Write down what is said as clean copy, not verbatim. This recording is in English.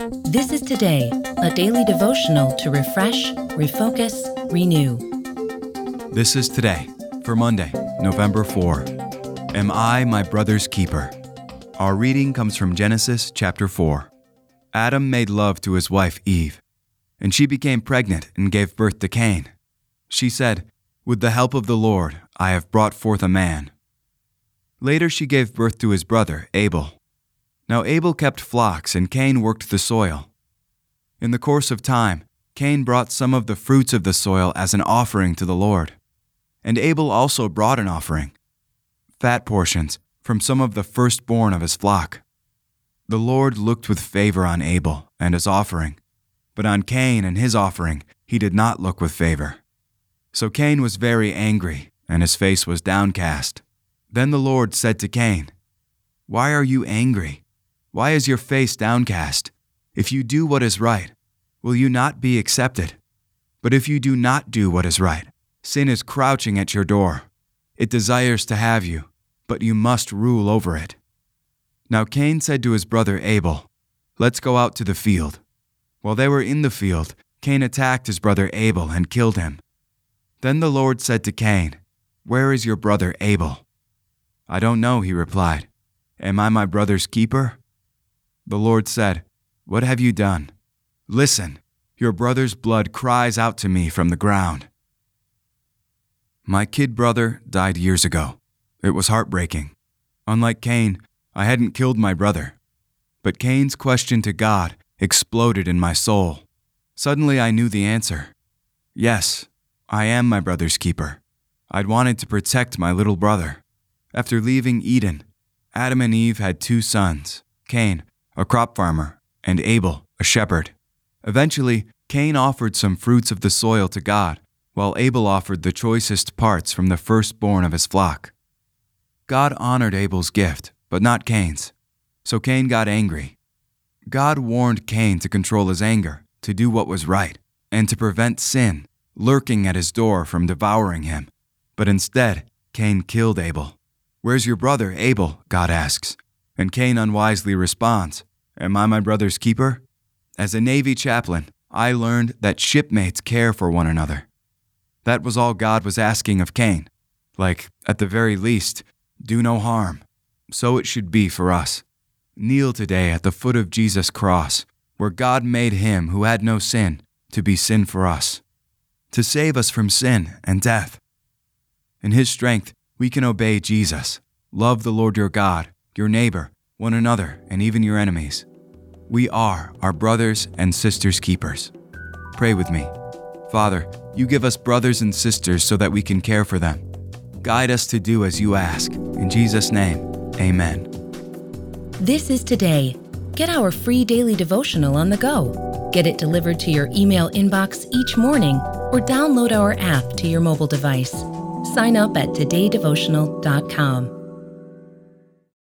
This is Today, a daily devotional to refresh, refocus, renew. This is Today for Monday, November 4. Am I my brother's keeper? Our reading comes from Genesis chapter 4. Adam made love to his wife Eve, and she became pregnant and gave birth to Cain. She said, "With the help of the Lord, I have brought forth a man." Later she gave birth to his brother Abel. Now Abel kept flocks and Cain worked the soil. In the course of time, Cain brought some of the fruits of the soil as an offering to the Lord. And Abel also brought an offering, fat portions from some of the firstborn of his flock. The Lord looked with favor on Abel and his offering, but on Cain and his offering he did not look with favor. So Cain was very angry, and his face was downcast. Then the Lord said to Cain, "Why are you angry? Why is your face downcast? If you do what is right, will you not be accepted? But if you do not do what is right, sin is crouching at your door. It desires to have you, but you must rule over it." Now Cain said to his brother Abel, "Let's go out to the field." While they were in the field, Cain attacked his brother Abel and killed him. Then the Lord said to Cain, "Where is your brother Abel?" "I don't know," he replied. "Am I my brother's keeper?" The Lord said, "What have you done? Listen, your brother's blood cries out to me from the ground." My kid brother died years ago. It was heartbreaking. Unlike Cain, I hadn't killed my brother. But Cain's question to God exploded in my soul. Suddenly I knew the answer. Yes, I am my brother's keeper. I'd wanted to protect my little brother. After leaving Eden, Adam and Eve had 2 sons, Cain, a crop farmer, and Abel, a shepherd. Eventually, Cain offered some fruits of the soil to God, while Abel offered the choicest parts from the firstborn of his flock. God honored Abel's gift, but not Cain's. So Cain got angry. God warned Cain to control his anger, to do what was right, and to prevent sin lurking at his door from devouring him. But instead, Cain killed Abel. "Where's your brother, Abel?" God asks. And Cain unwisely responds, "Am I my brother's keeper?" As a Navy chaplain, I learned that shipmates care for one another. That was all God was asking of Cain. Like, at the very least, do no harm. So it should be for us. Kneel today at the foot of Jesus' cross, where God made him who had no sin to be sin for us, to save us from sin and death. In his strength, we can obey Jesus, love the Lord your God, your neighbor, one another, and even your enemies. We are our brothers and sisters' keepers. Pray with me. Father, you give us brothers and sisters so that we can care for them. Guide us to do as you ask. In Jesus' name, amen. This is Today. Get our free daily devotional on the go. Get it delivered to your email inbox each morning or download our app to your mobile device. Sign up at todaydevotional.com.